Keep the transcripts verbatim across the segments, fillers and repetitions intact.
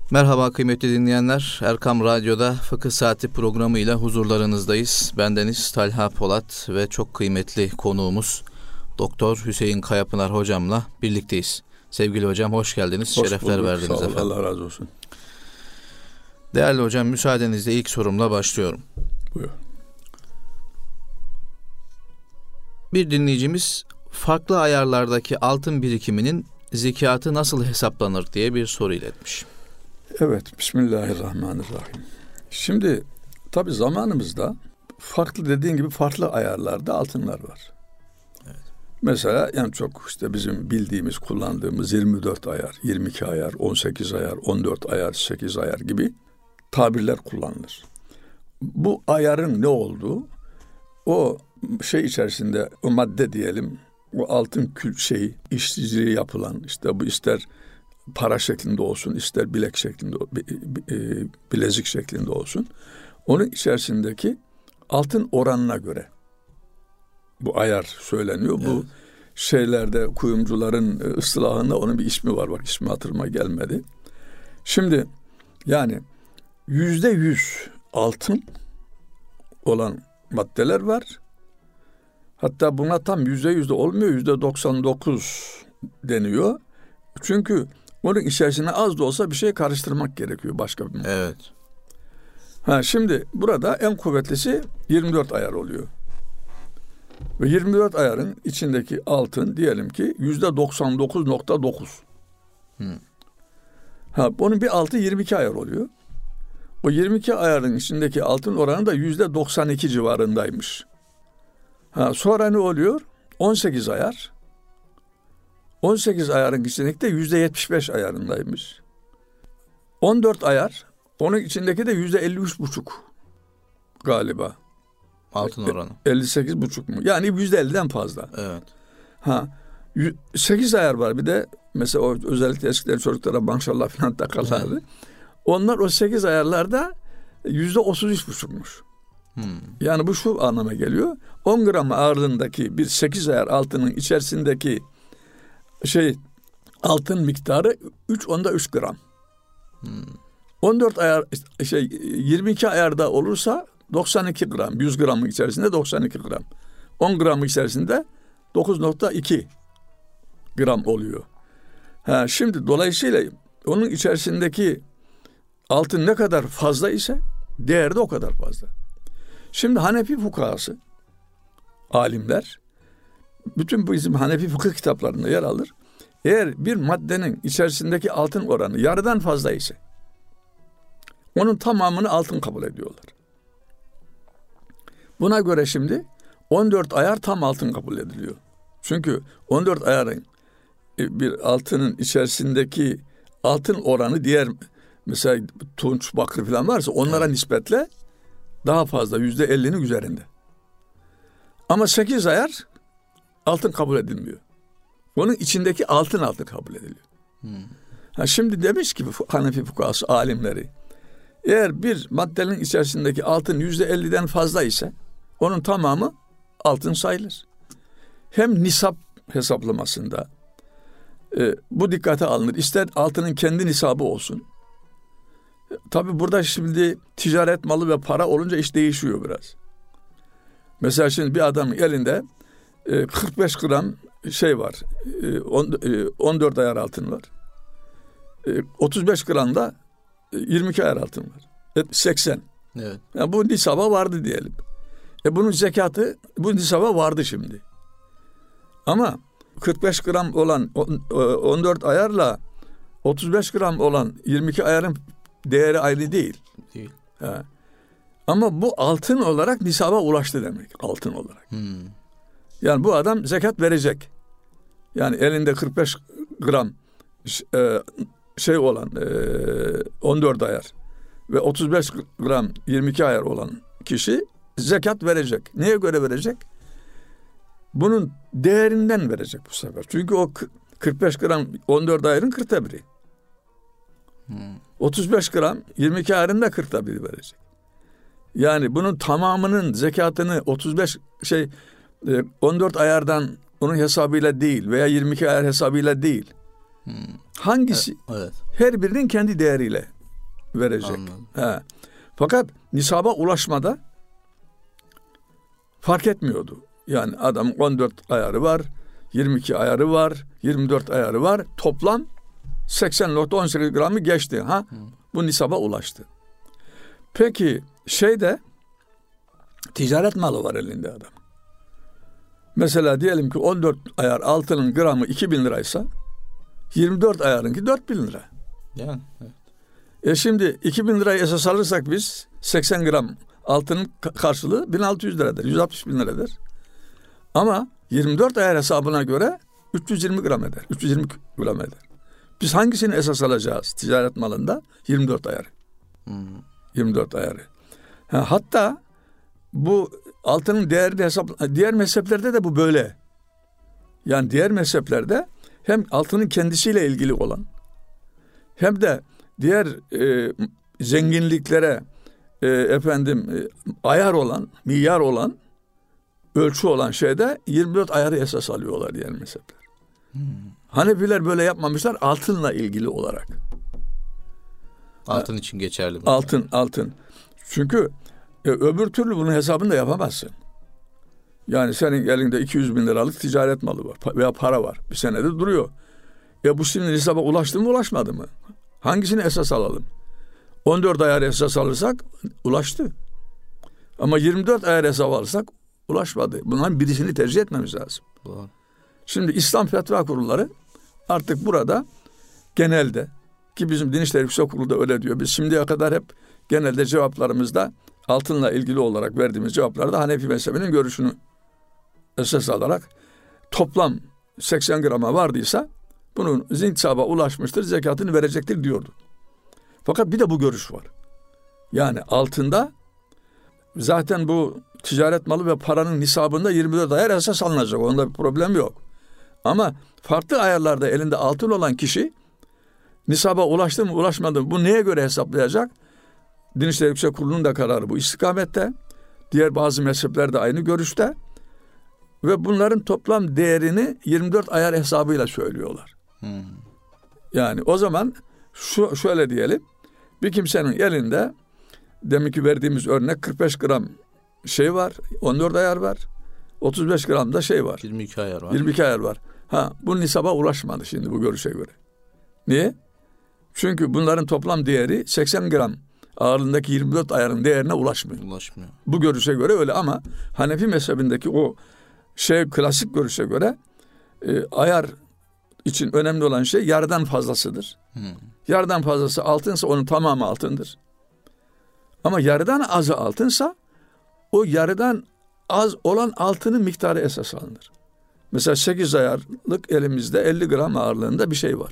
Merhaba kıymetli dinleyenler. Erkam Radyo'da Fıkıh Saati programıyla huzurlarınızdayız. Bendeniz Talha Polat ve çok kıymetli konuğumuz Doktor Hüseyin Kayapınar hocamla birlikteyiz. Sevgili hocam hoş geldiniz, hoş şerefler bulduk, verdiniz sağ olun, efendim. Allah razı olsun. Değerli hocam, müsaadenizle ilk sorumla başlıyorum. Buyur. Bir dinleyicimiz farklı ayarlardaki altın birikiminin zekatı nasıl hesaplanır diye bir soru iletmiş. Evet, Bismillahirrahmanirrahim. Şimdi tabii zamanımızda farklı dediğin gibi farklı ayarlarda altınlar var. Evet. Mesela en çok işte bizim bildiğimiz, kullandığımız yirmi dört ayar, yirmi iki ayar, on sekiz ayar, on dört ayar, sekiz ayar gibi tabirler kullanılır. Bu ayarın ne olduğu, o şey içerisinde, o madde diyelim, o altın kül şeyi, işçiliği yapılan, işte bu ister para şeklinde olsun, ister bilek şeklinde, bilezik şeklinde olsun. Onun içerisindeki altın oranına göre bu ayar söyleniyor. Evet. Bu şeylerde kuyumcuların ıslahında onun bir ismi var. Bak ismi hatırıma gelmedi. Şimdi yani yüzde yüz altın olan maddeler var. Hatta buna tam yüzde yüzde olmuyor. Yüzde doksan dokuz deniyor. Çünkü onun içerisine az da olsa bir şey karıştırmak gerekiyor başka bir. Evet. Ha şimdi burada en kuvvetlisi yirmi dört ayar oluyor. Ve yirmi dört ayarın içindeki altın diyelim ki yüzde doksan dokuz nokta dokuz. Hmm. Ha onun bir altı yirmi iki ayar oluyor. O yirmi iki ayarın içindeki altın oranı da yüzde doksan iki civarındaymış. Ha sonra ne oluyor? on sekiz ayar. on sekiz ayarın içindeki de yüzde yetmiş beş ayarındaymış. on dört ayar, onun içindeki de yüzde elli üç buçuk galiba. Altın oranı. elli sekiz buçuk mu? Yani yüzde elliden fazla. Evet. Ha, sekiz ayar var bir de. Mesela o özellikle eskiden çocuklara maşallah falan takarlardı. Onlar o sekiz ayarlarda yüzde otuz üç buçukmuş. Hmm. Yani bu şu anlama geliyor. on gram ağırlığındaki bir sekiz ayar altının içerisindeki şey altın miktarı üç onda üç gram. Hmm. on dört ayar şey yirmi iki ayarda olursa doksan iki gram. yüz gramın içerisinde doksan iki gram. on gramın içerisinde dokuz nokta iki gram oluyor. Ha şimdi dolayısıyla onun içerisindeki altın ne kadar fazla ise değeri de o kadar fazla. Şimdi Hanefi fukahası alimler bütün bu bizim Hanefi fıkıh kitaplarında yer alır. Eğer bir maddenin içerisindeki altın oranı yarıdan fazla ise onun tamamını altın kabul ediyorlar. Buna göre şimdi on dört ayar tam altın kabul ediliyor. Çünkü on dört ayarın bir altının içerisindeki altın oranı diğer mesela tunç, bakır falan varsa onlara nispetle daha fazla, yüzde ellinin üzerinde. Ama sekiz ayar altın kabul edilmiyor. Onun içindeki altın altın kabul ediliyor. Hmm. Ha şimdi demiş ki Hanefi fukahası alimleri, eğer bir maddenin içerisindeki altın yüzde elliden fazla ise onun tamamı altın sayılır. Hem nisap hesaplamasında e, bu dikkate alınır. İster altının kendi nisabı olsun. E, tabii burada şimdi ticaret malı ve para olunca iş değişiyor biraz. Mesela şimdi bir adamın elinde e, kırk beş gram şey var. E, on, e, on dört ayar altın var. E, otuz beş gram da e, yirmi iki ayar altın var. E, seksen. Evet. Yani bu nisaba vardı diyelim. E bunun zekatı bu nisaba vardı şimdi. Ama kırk beş gram olan on dört ayarla otuz beş gram olan yirmi iki ayarın değeri aynı değil. Değil. Ha. Ama bu altın olarak nisaba ulaştı demek. Altın olarak. Hmm. Yani bu adam zekat verecek. Yani elinde kırk beş gram şey olan on dört ayar ve otuz beş gram yirmi iki ayar olan kişi zekat verecek. Neye göre verecek? Bunun değerinden verecek bu sefer. Çünkü o kırk beş gram on dört ayarın kırkta biri. Hmm. otuz beş gram yirmi iki ayarın da kırkta biri verecek. Yani bunun tamamının zekatını otuz beş şey on dört ayardan onun hesabıyla değil veya yirmi iki ayar hesabıyla değil. Hmm. Hangisi? Evet. Her birinin kendi değeriyle verecek. He. Fakat nisaba ulaşmada fark etmiyordu. Yani adam on dört ayarı var, yirmi iki ayarı var, yirmi dört ayarı var. Toplam seksen nokta on sekiz gramı geçti. Ha? Bu nisaba ulaştı. Peki şeyde ticaret malı var elinde adam. Mesela diyelim ki on dört ayar altının gramı iki bin liraysa yirmi dört ayarınki dört bin lira. Yani, evet. E şimdi iki bin lirayı esas alırsak biz seksen gram altının karşılığı bin altı yüz liradır. yüz altmış bin liradır. Ama yirmi dört ayar hesabına göre üç yüz yirmi gram eder. üç yüz yirmi gram eder. Biz hangisini esas alacağız ticaret malında? yirmi dört ayarı. Hmm. yirmi dört ayarı. Ha, hatta bu altının değerini hesap, diğer mezheplerde de bu böyle. Yani diğer mezheplerde hem altının kendisiyle ilgili olan hem de diğer e, zenginliklere e, efendim e, ayar olan, miyar olan, ölçü olan şeyde yirmi dört ayarı esas alıyorlar diğer mezhepler. Hmm. Hanefiler böyle yapmamışlar altınla ilgili olarak. Altın ha, için geçerli bu. Altın, yani. altın. Çünkü e, öbür türlü bunun hesabını da yapamazsın. Yani senin elinde iki yüz bin liralık ticaret malı var veya para var. Bir senedir duruyor. Ya bu şimdi hesaba ulaştı mı ulaşmadı mı? Hangisini esas alalım? on dört ayar esas alırsak ulaştı. Ama yirmi dört ayar hesap alırsak ulaşmadı. Bunların birisini tercih etmemiz lazım. Doğru. Şimdi İslam Fetva Kurulları artık burada genelde ki bizim Din İşleri Yüksek Kurulu da öyle diyor. Biz şimdiye kadar hep genelde cevaplarımızda altınla ilgili olarak verdiğimiz cevaplarda Hanefi mezhebinin görüşünü esas alarak toplam seksen grama vardıysa bunun zintisaba ulaşmıştır, zekatını verecektir diyordu. Fakat bir de bu görüş var. Yani altında zaten bu ticaret malı ve paranın nisabında yirmi dört ayar esas alınacak. Onda bir problem yok. Ama farklı ayarlarda elinde altın olan kişi nisaba ulaştı mı ulaşmadı mı bu neye göre hesaplayacak? Din İşleri Yüksek Kurulu'nun da kararı bu istikamette. Diğer bazı mezhepler de aynı görüşte. Ve bunların toplam değerini yirmi dört ayar hesabıyla söylüyorlar. Hmm. Yani o zaman şu şöyle diyelim. Bir kimsenin elinde demin ki verdiğimiz örnek kırk beş gram şey var. on dört ayar var. otuz beş gram da şey var. yirmi iki ayar var. yirmi iki ayar var. Ha, bu nisaba ulaşmadı şimdi bu görüşe göre. Niye? Çünkü bunların toplam değeri seksen gram ağırlığındaki yirmi dört ayarın değerine ulaşmıyor. Ulaşmıyor. Bu görüşe göre öyle ama Hanefi mezhebindeki o şey klasik görüşe göre e, ayar için önemli olan şey yarıdan fazlasıdır. Hmm. Yarıdan fazlası altınsa onun tamamı altındır. Ama yarıdan azı altınsa o yarıdan az olan altının miktarı esas alınır. Mesela sekiz ayarlık elimizde elli gram ağırlığında bir şey var.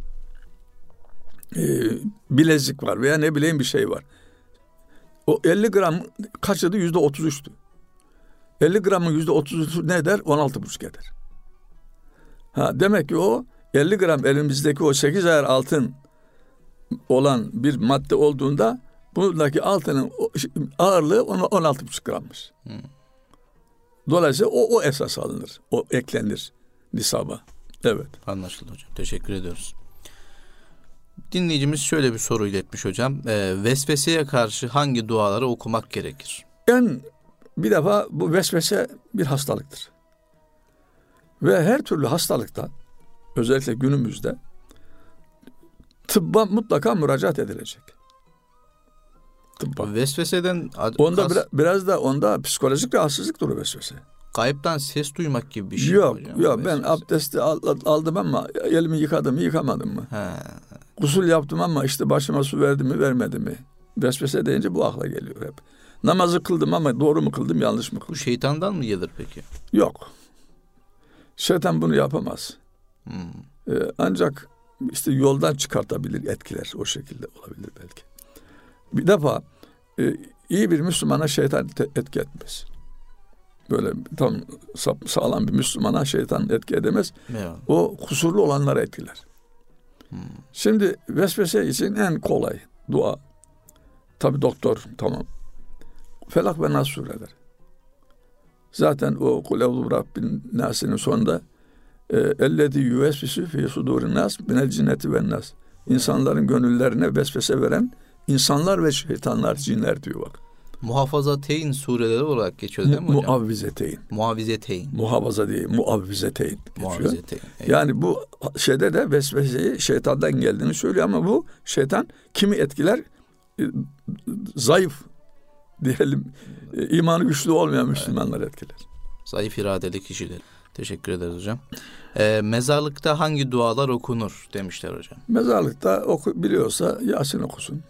Ee, bilezik var veya ne bileyim bir şey var. O elli gram kaçıydı? yüzde otuz üçtü. elli gramın yüzde otuz üçü ne eder? on altı buçuk eder. Ha, demek ki o elli gram elimizdeki o sekiz ayar altın olan bir madde olduğunda buradaki altının ağırlığı on altı buçuk grammış. Hmm. Dolayısıyla o, o esas alınır. O eklenir nisaba. Evet. Anlaşıldı hocam. Teşekkür ediyoruz. Dinleyicimiz şöyle bir soru iletmiş hocam. E, vesveseye karşı hangi duaları okumak gerekir? En bir defa bu vesvese bir hastalıktır. Ve her türlü hastalıkta özellikle günümüzde tıbba mutlaka müracaat edilecek. Tıbba. Vesveseden onda kas... biraz, biraz da onda psikolojik rahatsızlıktır o vesvese. Kayıptan ses duymak gibi bir şey. Yok hocam, yok ben abdesti aldım ama elimi yıkadım mı yıkamadım mı? He. Gusül yaptım ama işte başıma su verdi mi vermedi mi? Vesvese deyince bu akla geliyor hep. Namazı kıldım ama doğru mu kıldım yanlış mı kıldım? Bu şeytandan mı gelir peki? Yok. Şeytan bunu yapamaz. Hmm. Ee, ancak işte yoldan çıkartabilir etkiler o şekilde olabilir belki. Bir defa e, iyi bir Müslümana şeytan etki etmez. Böyle tam sağlam bir Müslümana şeytan etki edemez. Evet. O kusurlu olanlara etkiler. Hmm. Şimdi vesvese için en kolay dua. Tabi doktor tamam. Felak ve Nas sureleri. Zaten o Kul Eûzu Rabbin Nas'ın sonunda ellezî yüvesvisu fî sudûrin nas minel cinneti ven nas. İnsanların gönüllerine vesvese veren insanlar ve şeytanlar, cinler diyor bak. Muhafazateyn sureleri olarak geçiyor değil mi hocam? Muavvizeteyn. Muavvizeteyn. Muhafaza değil, muavvizeteyn geçiyor. Muavvizeteyn. Yani bu şeyde de vesveseyi şeytandan geldiğini söylüyor ama bu şeytan kimi etkiler? Zayıf diyelim, imanı güçlü olmayan Müslümanlar etkiler. Zayıf iradeli kişiler. Teşekkür ederiz hocam. Ee, mezarlıkta hangi dualar okunur demişler hocam. Mezarlıkta oku, biliyorsa Yasin okusun.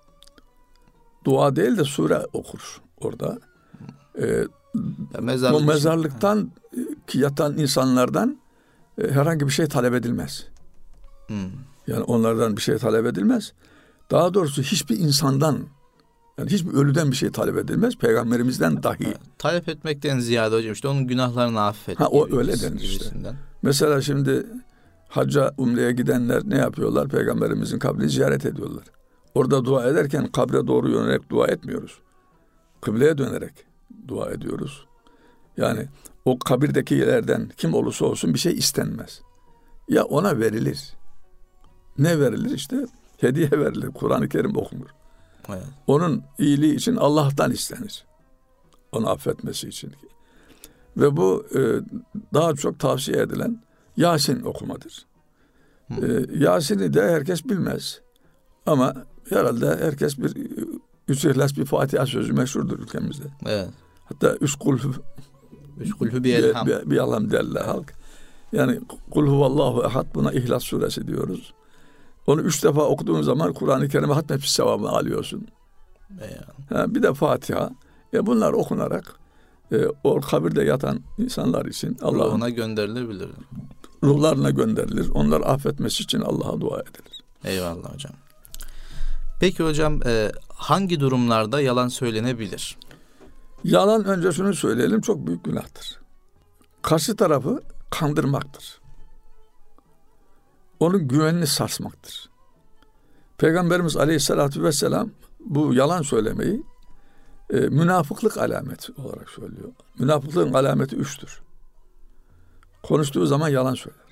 Dua değil de sure okur orada. Ee, mezarlık o mezarlıktan ki yatan insanlardan e, herhangi bir şey talep edilmez. Hmm. Yani onlardan bir şey talep edilmez. Daha doğrusu hiçbir insandan, yani hiçbir ölüden bir şey talep edilmez. Peygamberimizden dahi. Ha, talep etmekten ziyade hocam işte onun günahlarını affet. Ha, o öyle denir işte. Mesela şimdi hacca, umreye gidenler ne yapıyorlar? Peygamberimizin kabrini ziyaret ediyorlar. Orada dua ederken kabre doğru yönelerek dua etmiyoruz. Kıbleye dönerek dua ediyoruz. Yani o kabirdeki yerlerden kim olursa olsun bir şey istenmez. Ya ona verilir. Ne verilir işte? Hediye verilir. Kur'an-ı Kerim okunur. Evet. Onun iyiliği için Allah'tan istenir. Onu affetmesi için. Ve bu e, daha çok tavsiye edilen Yasin okumadır. E, Yasin'i de herkes bilmez. Ama herhalde herkes bir üç ihlas bir Fatiha sözü meşhurdur ülkemizde. Evet. Hatta üç kulhu üç kulhu bi elham. Bir alham derler halk. Yani kul huvallahu ehad, buna İhlas suresi diyoruz. Onu üç defa okuduğun zaman Kur'an-ı Kerim'e hatmetmiş sevabını alıyorsun. Ha, bir de Fatiha. E bunlar okunarak e, o kabirde yatan insanlar için Allah'ın ruhuna gönderilebilir. Ruhlarına gönderilir. Onları affetmesi için Allah'a dua edilir. Eyvallah hocam. Peki hocam e, hangi durumlarda yalan söylenebilir? Yalan, önce şunu söyleyelim, çok büyük günahtır. Karşı tarafı kandırmaktır. Onun güvenini sarsmaktır. Peygamberimiz Aleyhisselatü Vesselam bu yalan söylemeyi e, münafıklık alameti olarak söylüyor. Münafıklığın alameti üçtür. Konuştuğu zaman yalan söyler.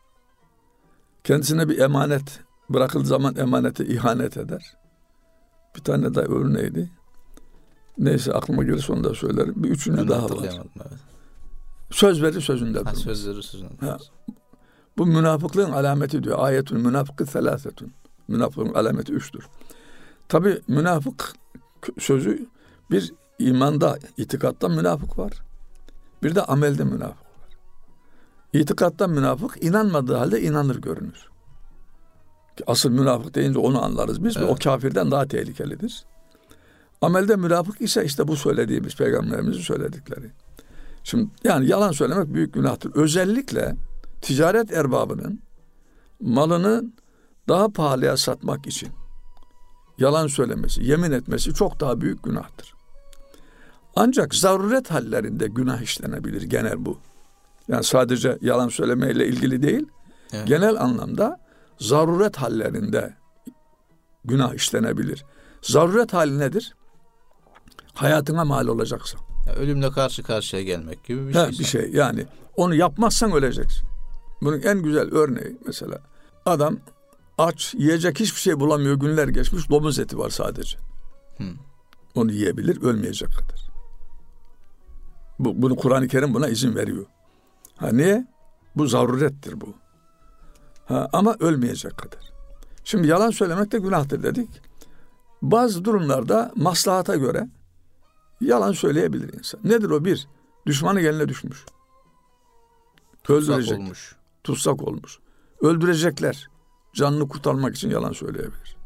Kendisine bir emanet bırakıldığı zaman emanete ihanet eder. Bir tane daha örneğiydi. Neyse aklıma gelirse onu da söylerim. Bir üçüncü ben daha var. Evet. Söz verir sözünde durmaz. Söz verir sözünde durmaz. Bu münafıklığın alameti diyor. Ayetül münafıkı selâsetun. Münafıklığın alameti üçtür. Tabi münafık sözü bir imanda, itikatta münafık var. Bir de amelde münafık var. İtikatta münafık inanmadığı halde inanır görünür. Asıl münafık deyince onu anlarız biz. Evet. Ve o kafirden daha tehlikelidir. Amelde münafık ise işte bu söylediğimiz peygamberimizin söyledikleri. Şimdi yani yalan söylemek büyük günahtır. Özellikle ticaret erbabının malını daha pahalıya satmak için yalan söylemesi, yemin etmesi çok daha büyük günahtır. Ancak zaruret hallerinde günah işlenebilir genel bu. Yani sadece yalan söylemeyle ilgili değil, evet. Genel anlamda zaruret hallerinde günah işlenebilir. Zaruret hali nedir? Hayatına mal olacaksa. Ya ölümle karşı karşıya gelmek gibi bir He, şey. Bir şey yani. Onu yapmazsan öleceksin. Bunun en güzel örneği mesela. Adam aç, yiyecek hiçbir şey bulamıyor, günler geçmiş, domuz eti var sadece. Hmm. Onu yiyebilir, ölmeyecek kadar. Bu, bunu Kur'an-ı Kerim buna izin veriyor. Ha niye? Bu zarurettir bu. Ha, ama ölmeyecek kadar. Şimdi yalan söylemek de günahtır dedik. Bazı durumlarda maslahata göre yalan söyleyebilir insan. Nedir o? Bir, düşmanı eline düşmüş. Öldürecek. Olmuş. Tutsak olmuş. Öldürecekler. Canını kurtarmak için yalan söyleyebilir.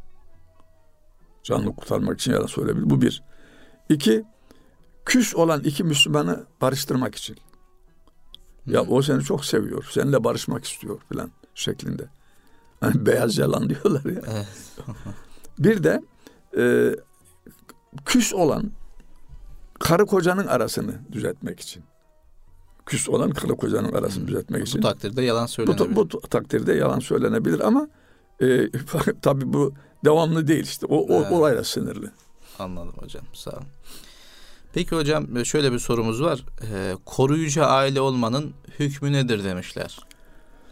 Canını kurtarmak için yalan söyleyebilir. Bu bir. İki, küs olan iki Müslümanı barıştırmak için. Hmm. Ya o seni çok seviyor. Seninle barışmak istiyor filan şeklinde. Hani beyaz yalan diyorlar ya. Evet. Bir de e, küs olan karı kocanın arasını düzeltmek için. Küs olan karı kocanın arasını hmm. düzeltmek için. Bu takdirde yalan söylenebilir. Bu, bu takdirde yalan söylenebilir ama e, tabii bu devamlı değil işte. O, o evet. Olayla sınırlı. Anladım hocam. Sağ olun. Peki hocam şöyle bir sorumuz var. Ee, koruyucu aile olmanın hükmü nedir demişler.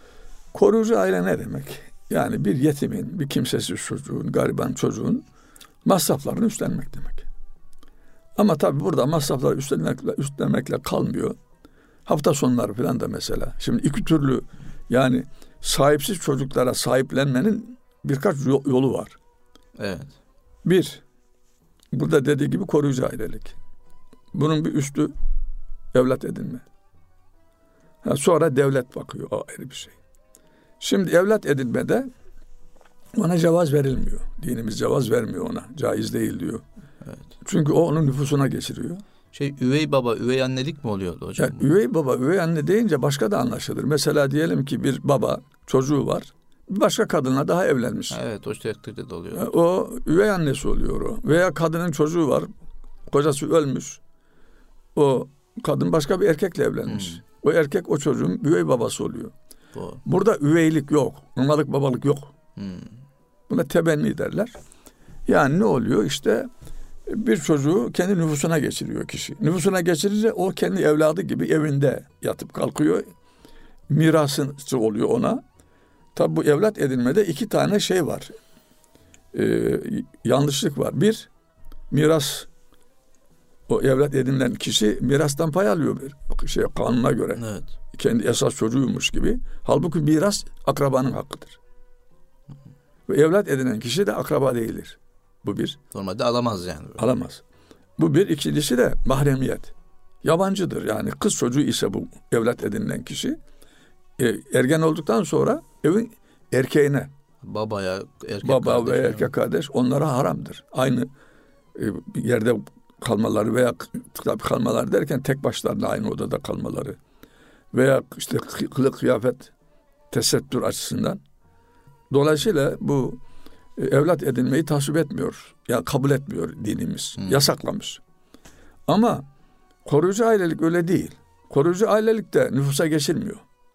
Koruyucu aile ne demek? Yani bir yetimin, bir kimsesiz çocuğun, gariban çocuğun masraflarını üstlenmek demek. Ama tabii burada masrafları üstlenmekle, üstlenmekle kalmıyor. Hafta sonları falan da mesela. Şimdi iki türlü, yani sahipsiz çocuklara sahiplenmenin birkaç yolu var. Evet. Bir, burada dediği gibi koruyucu ailelik. Bunun bir üstü evlat edinme. Ha, sonra devlet bakıyor, o ayrı bir şey. Şimdi evlat edinmede ona cevaz verilmiyor. Dinimiz cevaz vermiyor ona. Caiz değil diyor. Evet. Çünkü o onun nüfusuna geçiriyor. Şey, üvey baba, üvey annelik mi oluyordu hocam? Yani üvey baba, üvey anne deyince başka da anlaşılır. Mesela diyelim ki bir baba çocuğu var, bir başka kadınla daha evlenmiş. Evet, o takdirde de oluyor. Yani o üvey annesi oluyor o. Veya kadının çocuğu var, kocası ölmüş. O kadın başka bir erkekle evlenmiş. Hmm. O erkek o çocuğun üvey babası oluyor. Doğru. Burada üveylik yok, analık babalık yok. Hmm. Buna tebenni derler. Yani ne oluyor? İşte bir çocuğu kendi nüfusuna geçiriyor kişi. Nüfusuna geçirince o kendi evladı gibi evinde yatıp kalkıyor. Mirasçı oluyor ona. Tabi bu evlat edinmede iki tane şey var. Ee, yanlışlık var. Bir, miras, o evlat edinilen kişi mirastan pay alıyor bir şey, kanuna göre. Evet. Kendi esas çocuğuymuş gibi. Halbuki miras akrabanın hakkıdır. Ve evlat edinen kişi de akraba değildir. Bu bir. Normalde alamaz yani. Alamaz. Bu bir. İkincisi de mahremiyet. Yabancıdır. Yani kız çocuğu ise bu evlat edinilen kişi e, ergen olduktan sonra evin erkeğine, babaya, erkek baba ve erkek kardeş onlara haramdır. Aynı e, bir yerde kalmaları veya tabii kalmaları derken tek başlarına aynı odada kalmaları veya işte kılık kıyafet tesettür açısından. Dolayısıyla bu e, evlat edinmeyi tasvip etmiyor. Yani kabul etmiyor dinimiz. Hmm. Yasaklamış. Ama koruyucu ailelik öyle değil. Koruyucu ailelik de nüfusa geçirmiyor.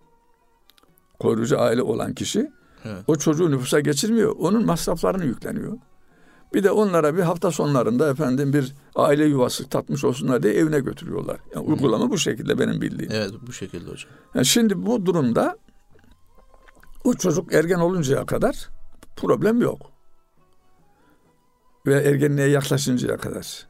Koruyucu aile olan kişi evet. o çocuğu nüfusa geçirmiyor. Onun masraflarını yükleniyor. Bir de onlara bir hafta sonlarında efendim bir aile yuvası tatmış olsunlar diye evine götürüyorlar. Yani hmm. uygulama bu şekilde benim bildiğim. Evet, bu şekilde hocam. Yani şimdi bu durumda o çocuk ergen oluncaya kadar problem yok. Ve ergenliğe yaklaşıncaya kadar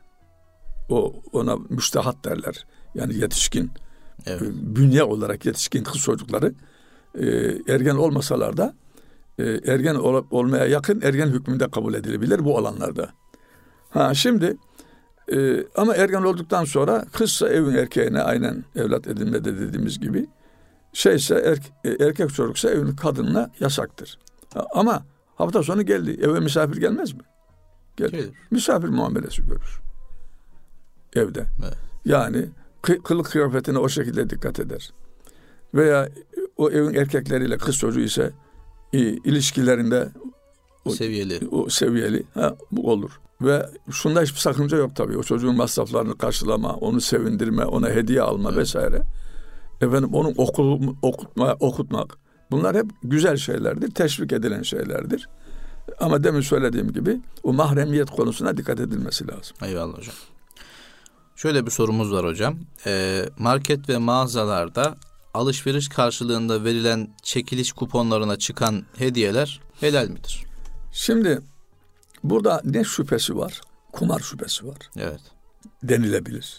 o ona müstahat derler. Yani yetişkin, evet. bünye olarak yetişkin kız çocukları e, ergen olmasalar da e, ergen ol, olmaya yakın ergen hükmünde kabul edilebilir bu alanlarda. Ha şimdi e, ama ergen olduktan sonra kızsa evin erkeğine aynen evlat edinmede dediğimiz gibi şeyse erke, erkek çocuksa evin kadınına yasaktır. Ha, ama hafta sonu geldi eve misafir gelmez mi? Gelir. Misafir muamelesi görür. Evde. Evet. Yani kı- kılık kıyafetine o şekilde dikkat eder. Veya o evin erkekleriyle kız çocuğu ise e, ilişkilerinde o, seviyeli. O seviyeli ha, bu olur. Ve şunda hiçbir sakınca yok tabii. O çocuğun masraflarını karşılama, onu sevindirme, ona hediye alma evet. vesaire. Efendim onun okul, okutma, okutmak. Bunlar hep güzel şeylerdir. Teşvik edilen şeylerdir. Ama demin söylediğim gibi o mahremiyet konusuna dikkat edilmesi lazım. Eyvallah hocam. Şöyle bir sorumuz var hocam. Ee, market ve mağazalarda alışveriş karşılığında verilen çekiliş kuponlarına çıkan hediyeler helal midir? Şimdi burada ne şüphesi var? Kumar şüphesi var. Evet. Denilebilir.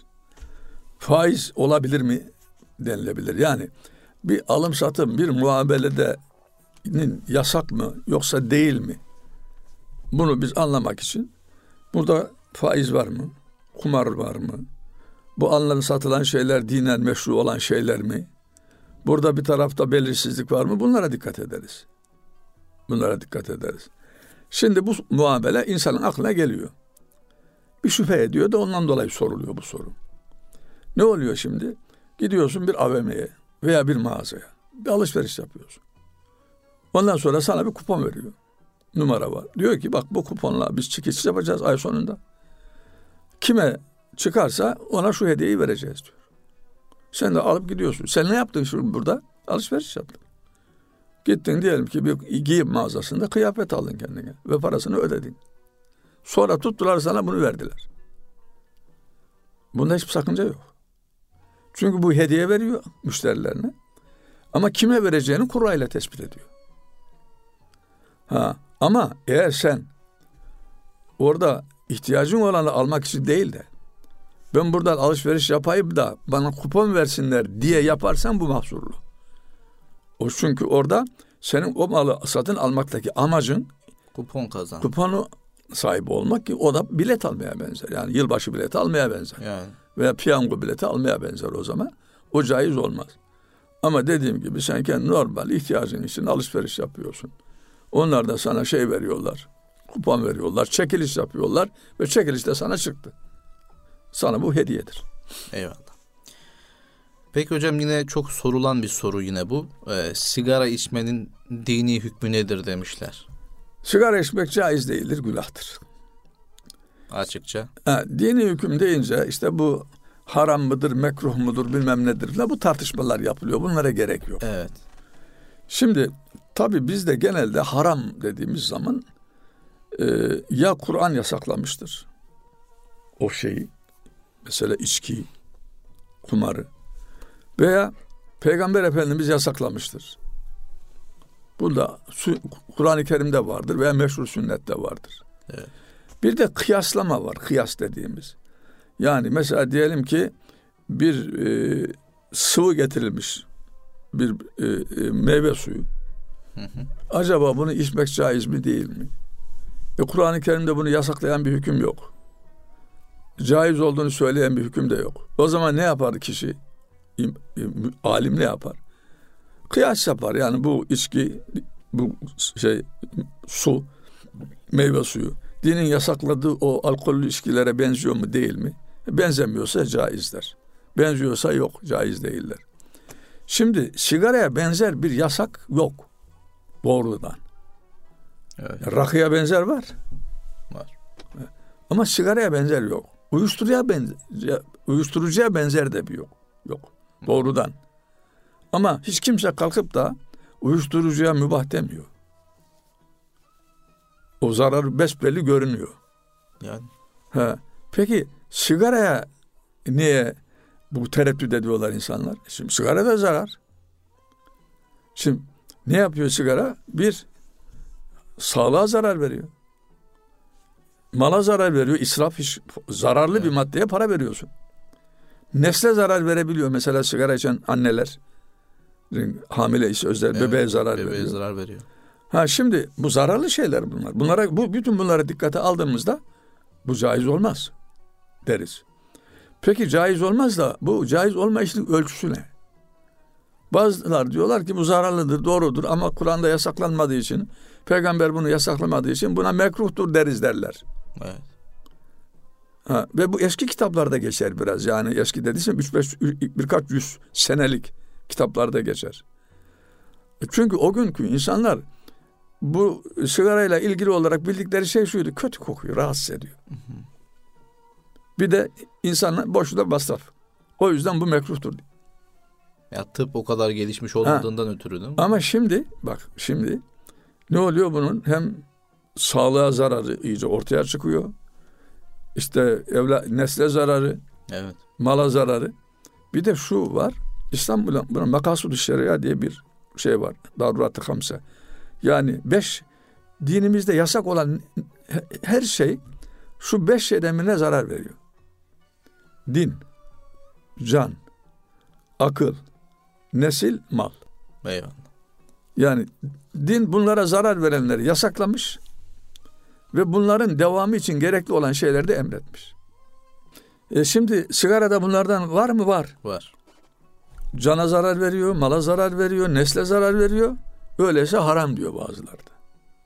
Faiz olabilir mi? Denilebilir. Yani bir alım satım, bir muamelede yasak mı yoksa değil mi? Bunu biz anlamak için burada faiz var mı? Kumar var mı? Bu alınan satılan şeyler dinen meşru olan şeyler mi? Burada bir tarafta belirsizlik var mı? Bunlara dikkat ederiz. Bunlara dikkat ederiz. Şimdi bu muamele insanın aklına geliyor. Bir şüphe ediyor da ondan dolayı soruluyor bu soru. Ne oluyor şimdi? Gidiyorsun bir A V M'ye veya bir mağazaya. Bir alışveriş yapıyorsun. Ondan sonra sana bir kupon veriyor. Numara var. Diyor ki bak bu kuponla biz çekiliş yapacağız ay sonunda. Kime çıkarsa ona şu hediyeyi vereceğiz diyor. Sen de alıp gidiyorsun. Sen ne yaptın şimdi burada? Alışveriş yaptın. Gittin diyelim ki bir giyim mağazasında kıyafet aldın kendine ve parasını ödedin. Sonra tuttular sana bunu verdiler. Bunda hiçbir sakınca yok. Çünkü bu hediye veriyor müşterilerine. Ama kime vereceğini kurayla tespit ediyor. Ha, ama eğer sen orada ihtiyacın olanı almak için değil de ben buradan alışveriş yapayım da bana kupon versinler diye yaparsan bu mahsurlu. O çünkü orada senin o malı satın almaktaki amacın kupon kazan. Kuponu sahibi olmak ki o da bilet almaya benzer. Yani yılbaşı bileti almaya benzer. Yani. Veya piyango bileti almaya benzer o zaman. O caiz olmaz. Ama dediğim gibi sen kendi normal ihtiyacın için alışveriş yapıyorsun. Onlar da sana şey veriyorlar. Kupon veriyorlar. Çekiliş yapıyorlar. Ve çekiliş de sana çıktı. Sana bu hediyedir. Eyvallah. Peki hocam yine çok sorulan bir soru yine bu. Ee, sigara içmenin dini hükmü nedir demişler. Sigara içmek caiz değildir, günahtır. Açıkça. Ha, dini hüküm deyince işte bu haram mıdır, mekruh mudur, bilmem nedir. Bu tartışmalar yapılıyor. Bunlara gerek yok. Evet. Şimdi tabii bizde genelde haram dediğimiz zaman e, ya Kur'an yasaklamıştır o şeyi. Mesela içkiyi, kumarı. Veya Peygamber Efendimiz yasaklamıştır. Bu da Kur'an-ı Kerim'de vardır veya meşru sünnette vardır. Evet. Bir de kıyaslama var. Kıyas dediğimiz. Yani mesela diyelim ki bir e, sıvı getirilmiş bir e, e, meyve suyu. Hı hı. Acaba bunu içmek caiz mi değil mi? E, Kur'an-ı Kerim'de bunu yasaklayan bir hüküm yok. Caiz olduğunu söyleyen bir hüküm de yok. O zaman ne yapar kişi? Alim ne yapar? Kıyas yapar. Yani bu içki, bu şey su, meyve suyu dinin yasakladığı o alkollü içkilere benziyor mu değil mi? Benzemiyorsa caizdir. Benziyorsa yok, caiz değiller. Şimdi sigaraya benzer bir yasak yok. Doğrudan. Evet. Rakıya benzer var. Var. Ama sigaraya benzer yok. Uyuşturucuya benzer, uyuşturucuya benzer de bir yok. Yok. Doğrudan. Ama hiç kimse kalkıp da uyuşturucuya mübah demiyor. O zarar besbelli görünüyor. Yani. Ha. Peki sigaraya niye bu tereddüt ediyorlar insanlar? Şimdi sigara da zarar. Şimdi ne yapıyor sigara? Bir, sağlığa zarar veriyor. Mala zarar veriyor. İsraf, hiç zararlı evet. bir maddeye para veriyorsun. Nesle zarar verebiliyor. Mesela sigara içen anneler, hamile ise özel evet, bebeğe zarar bebeğe veriyor. zarar veriyor. Ha şimdi bu zararlı şeyler bunlar. Bunlara bu bütün bunlara dikkate aldığımızda bu caiz olmaz deriz. Peki caiz olmaz da bu caiz olmayışının ölçüsü ne? Bazılar diyorlar ki bu zararlıdır, doğrudur ama Kur'an'da yasaklanmadığı için, Peygamber bunu yasaklamadığı için buna mekruhtur deriz derler. Evet. Ha, ve bu eski kitaplarda geçer biraz. Yani eski dediysem üç beş birkaç yüz senelik kitaplarda geçer. Çünkü o günkü insanlar bu sigarayla ilgili olarak bildikleri şey şuydu: kötü kokuyor, rahatsız ediyor. Hı hı. Bir de insanlar boşuna masraf. O yüzden bu mekruhtur. Ya tıp o kadar gelişmiş olmadığından ha. ötürü değil mi? Ama şimdi bak şimdi ne oluyor bunun? Hem sağlığa zararı iyice ortaya çıkıyor. İşte evla, nesle zararı, evet. mala zararı. Bir de şu var. İstanbul'da buna makasud-u şeria diye bir şey var. Darurat-ı hamse. Yani beş, dinimizde yasak olan her şey şu beş şeyden birine zarar veriyor. Din, can, akıl, nesil, mal. Eyvallah. Yani din bunlara zarar verenleri yasaklamış ve bunların devamı için gerekli olan şeyleri de emretmiş. E şimdi sigarada bunlardan var mı? Var. Var. Cana zarar veriyor, mala zarar veriyor, nesle zarar veriyor. Öyleyse haram diyor bazıları da.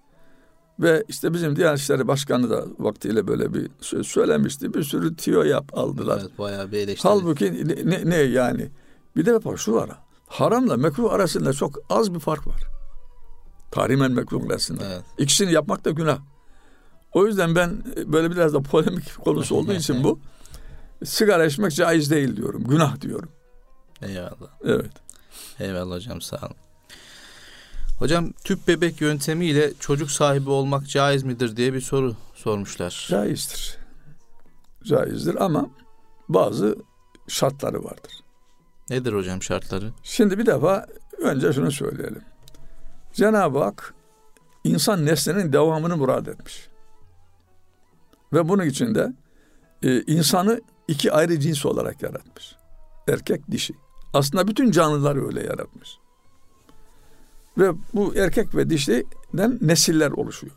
Ve işte bizim Diyanet İşleri Başkanı da vaktiyle böyle bir söz söylemişti. Bir sürü tiyo yap aldılar. Evet, bayağı bir eleştiri. Halbuki ne, ne, ne yani? Bir de şu var. Haramla mekruh arasında çok az bir fark var. Tahrimen mekruh arasında. Evet. İkisini yapmak da günah. O yüzden ben böyle biraz da polemik konusu olduğu için bu sigara içmek caiz değil diyorum. Günah diyorum. Eyvallah. Evet. Eyvallah hocam, sağ olun. Hocam tüp bebek yöntemiyle çocuk sahibi olmak caiz midir diye bir soru sormuşlar. Caizdir. Caizdir ama bazı şartları vardır. Nedir hocam şartları? Şimdi bir defa önce şunu söyleyelim. Cenab-ı Hak insan neslinin devamını murad etmiş. Ve bunun için de e, insanı iki ayrı cins olarak yaratmış. Erkek, dişi. Aslında bütün canlıları öyle yaratmış. Ve bu erkek ve dişiden nesiller oluşuyor.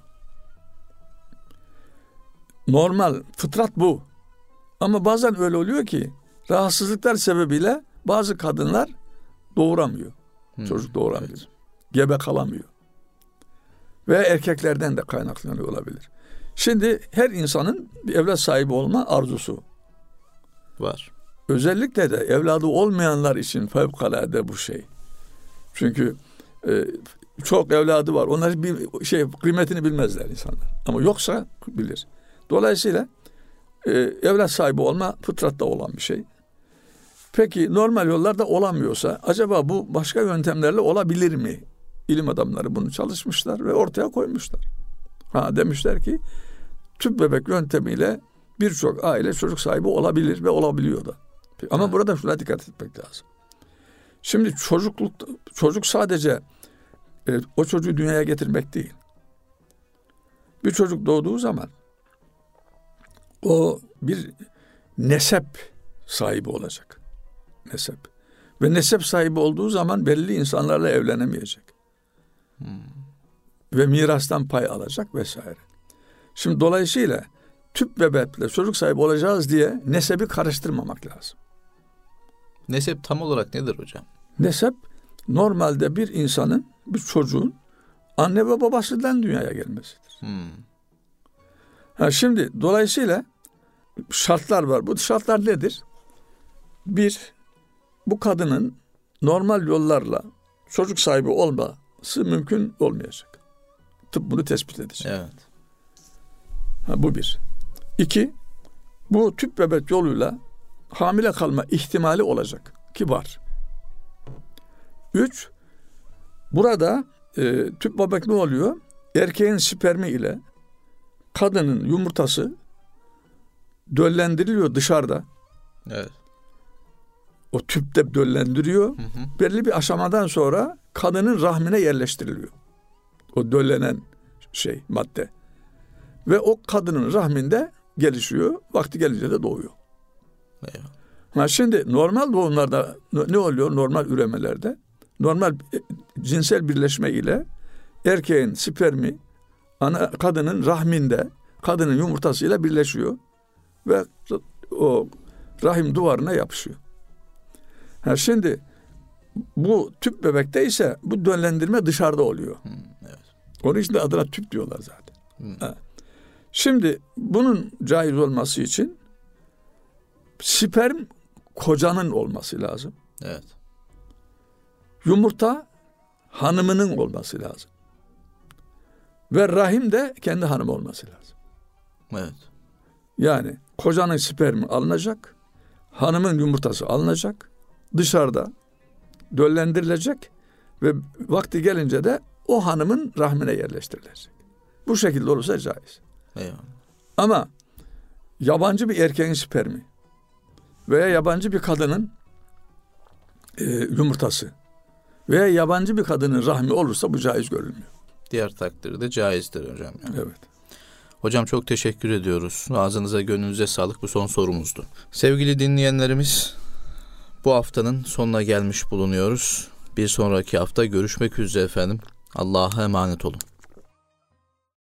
Normal, fıtrat bu. Ama bazen öyle oluyor ki rahatsızlıklar sebebiyle bazı kadınlar doğuramıyor. Hmm, çocuk doğuramıyor. Evet. Gebe kalamıyor. Ve erkeklerden de kaynaklanıyor olabilir. Şimdi her insanın bir evlat sahibi olma arzusu var. Özellikle de evladı olmayanlar için fevkalade bu şey. Çünkü e, çok evladı var. Onlar bir şey kıymetini bilmezler insanlar. Ama yoksa bilir. Dolayısıyla e, evlat sahibi olma fıtratta olan bir şey. Peki normal yollarda olamıyorsa acaba bu başka yöntemlerle olabilir mi? İlim adamları bunu çalışmışlar ve ortaya koymuşlar. Ha demişler ki tüp bebek yöntemiyle birçok aile çocuk sahibi olabilir ve olabiliyor da. Ama evet. Burada şuna dikkat etmek lazım. Şimdi çocukluk çocuk sadece e, o çocuğu dünyaya getirmek değil. Bir çocuk doğduğu zaman o bir nesep sahibi olacak. Nesep. Ve nesep sahibi olduğu zaman belli insanlarla evlenemeyecek. Hmm. Ve mirastan pay alacak vesaire. Şimdi dolayısıyla tüp bebekle çocuk sahibi olacağız diye nesebi karıştırmamak lazım. Nesep tam olarak nedir hocam? Nesep normalde bir insanın, bir çocuğun anne ve babasından dünyaya gelmesidir. Hmm. Ha şimdi dolayısıyla şartlar var. Bu şartlar nedir? Bir, bu kadının normal yollarla çocuk sahibi olması mümkün olmayacak. Tıp bunu tespit edecek. Evet. Ha, bu bir. İki, bu tüp bebek yoluyla hamile kalma ihtimali olacak ki var. Üç, burada e, tüp bebek ne oluyor? Erkeğin spermi ile kadının yumurtası döllendiriliyor dışarıda. Evet. O tüpte döllendiriyor. Hı hı. Belli bir aşamadan sonra kadının rahmine yerleştiriliyor. O döllenen şey, madde. Ve o kadının rahminde gelişiyor. Vakti gelince de doğuyor. Eyvallah. Ha şimdi normal doğumlarda ne oluyor? Normal üremelerde normal cinsel birleşme ile erkeğin spermi ana kadının rahminde kadının yumurtasıyla birleşiyor ve o rahim duvarına yapışıyor. Ha şimdi bu tüp bebekte ise bu döllendirme dışarıda oluyor. Hmm, evet. Onun için de adına tüp diyorlar zaten. Hmm. Ha. Şimdi bunun caiz olması için sperm kocanın olması lazım. Evet. Yumurta hanımının olması lazım. Ve rahim de kendi hanımı olması lazım. Evet. Yani kocanın spermi alınacak, hanımın yumurtası alınacak, dışarıda döllendirilecek ve vakti gelince de o hanımın rahmine yerleştirilecek. Bu şekilde olursa caiz. Eyvallah. Ama yabancı bir erkeğin spermi veya yabancı bir kadının e, yumurtası veya yabancı bir kadının rahmi olursa bu caiz görülmüyor. Diğer takdirde caizdir hocam. Yani. Evet. Hocam çok teşekkür ediyoruz. Ağzınıza gönlünüze sağlık. Bu son sorumuzdu. Sevgili dinleyenlerimiz, bu haftanın sonuna gelmiş bulunuyoruz. Bir sonraki hafta görüşmek üzere efendim. Allah'a emanet olun.